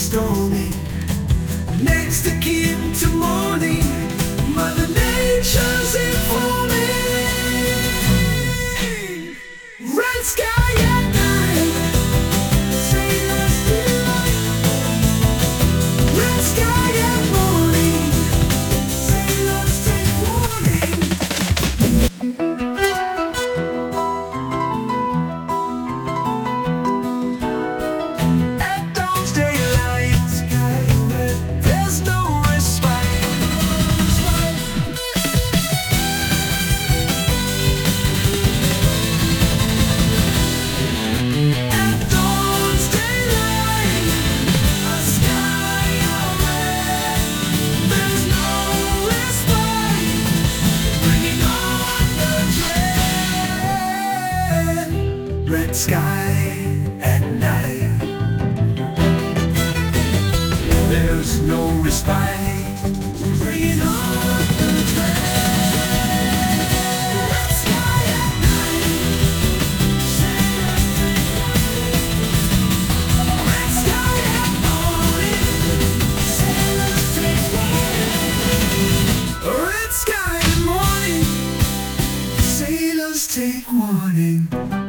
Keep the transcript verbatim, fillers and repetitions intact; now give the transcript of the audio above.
stormy. Next to kin to morning, Mother Nature's informing. Red sky at night, sailors delight. Red sky at morning, sailors take warning. At dawn's daylight, sky red, there's no respite. At dawn's daylight, a sky all red, there's no respite, bringing on the dread. Red sky at night, there's no respite, bringing on the dread. Red sky at night, sailors take warning. Red sky at morning, sailors take warning. Red sky at morning, sailors take warning.